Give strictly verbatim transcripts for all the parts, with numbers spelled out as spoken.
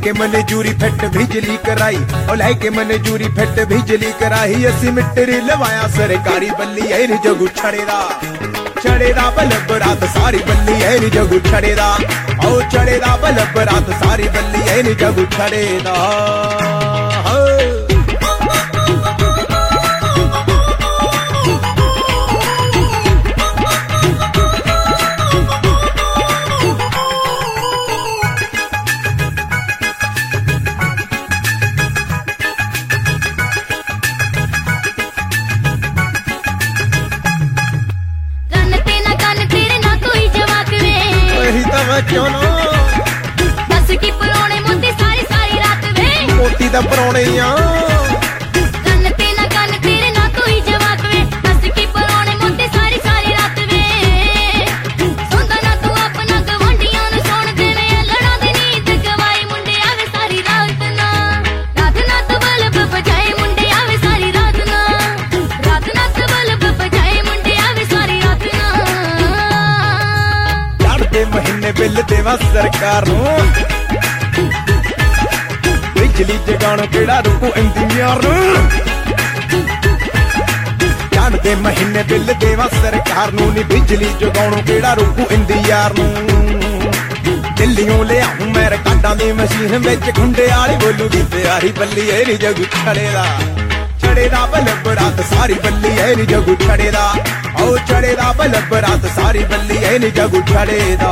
लेके मने jury fit बिजली कराई, ओ लेके मने जूरी फिट बिजली कराई। असी मिटरी लवाया सरकारी बल्ली है नी जगू छड़ेदा, छड़ेदा बल्ब रात सारी बल्ली है नी जगू छड़ेदा, ओ छड़ेदा बल्ब रात सारी बल्ली है नी जगू छड़ेदा। क्यों ना दस की परोने मोती सारी सारी रात वे, मोती दा परोने आ कन ते ना कन तेरे ना कोई जवाब वे। दस की परोने मोती सारी सारी रात वे, सोंदा ना तू अपना गवांढियां नु सोण देवे। लड़ा दे नींद गवाई मुंडे आवे सारी रात ना, रात ना तू बल्ब बजाए मुंडे आवे सारी रात ना, रात ना तू बल्ब बजाए मुंडे आवे सारी रात ना। महीने बिल देवा सरकार नू, बिजली जगाण केड़ा रुकू इंदी यार नू। जान दे महीने बिल देवा सरकार नू, नी बिजली जगाणो केड़ा रुकू इंदी यार नू। दिल्लियों ले आऊं मैं रिकार्डां दी मशीन विच खुंडे आली बोलूगी प्यारी बल्ली है नी जगू छड़ेदा, छड़ेदा बल्ब रात सारी बल्ली है नी जगू छड़ेदा, ओ छड़ेदा बल्ब रात सारी बल्ली है नी जगू छड़ेदा।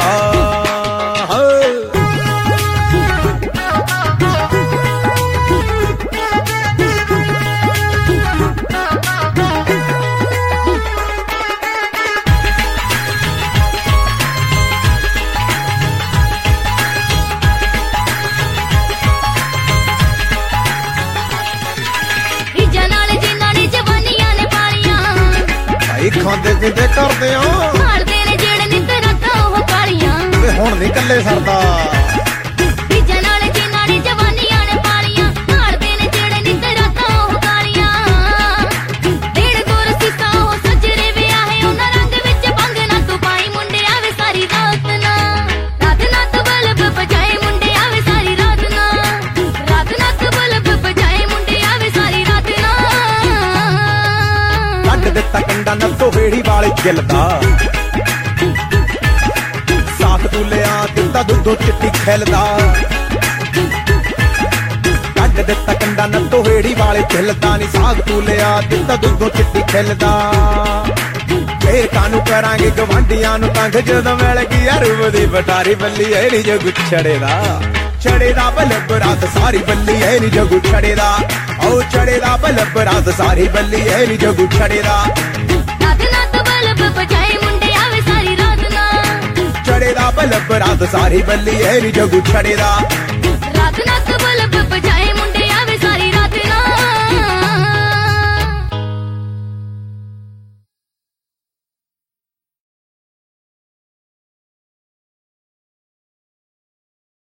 खांदे पींदे करदे मारदे ने जेड़े नित रातां ओह कालियां, ते हुण नहीं कल्ले सरदा। बीजां नाल जिन्हां ने जवानियां ने पालियां, मारदे ने जेड़े नित रातां ओह कालियां। डेढ़ गोर सीसा ओह सजरे विआहे, उन्हां रंग विच भंग ना तू पाई मुंडे आवे सारी रात ना, रात ना तू बल्ब बजाए मुंडे आवे सारी रात ना, रात ना तू बल्ब बजाए मुंडे आवे सारी रात ना। कट दिता कंडा न तोहेड़ी वाले गिलदा, साथ तू लिया दिता दुद्धो चिट्टी खिलदा। कट दिता कंडा न तोहेड़ी वाले खिलदा, नी साग तू लिया दिता दुद्धो चिट्टी खिलदा। फिर कानू करांगे गवांढियां नू तंग जदों मिल गई अरूब दी बटारी बल्ली है नी जगू छड़ेदा, छड़ेदा बल्ब रात सारी बल्ली है नी जगू छड़ेदा, ओ छड़ेदा बल्ब रात सारी बल्ली है नी जगू छड़ेदा। रात ना तू बल्ब बजाए मुंडे आवे सारी रात ना, छड़ेदा बल्ब रात सारी बल्ली है नी जगू छड़ेदा, रात ना तू बल्ब बजाए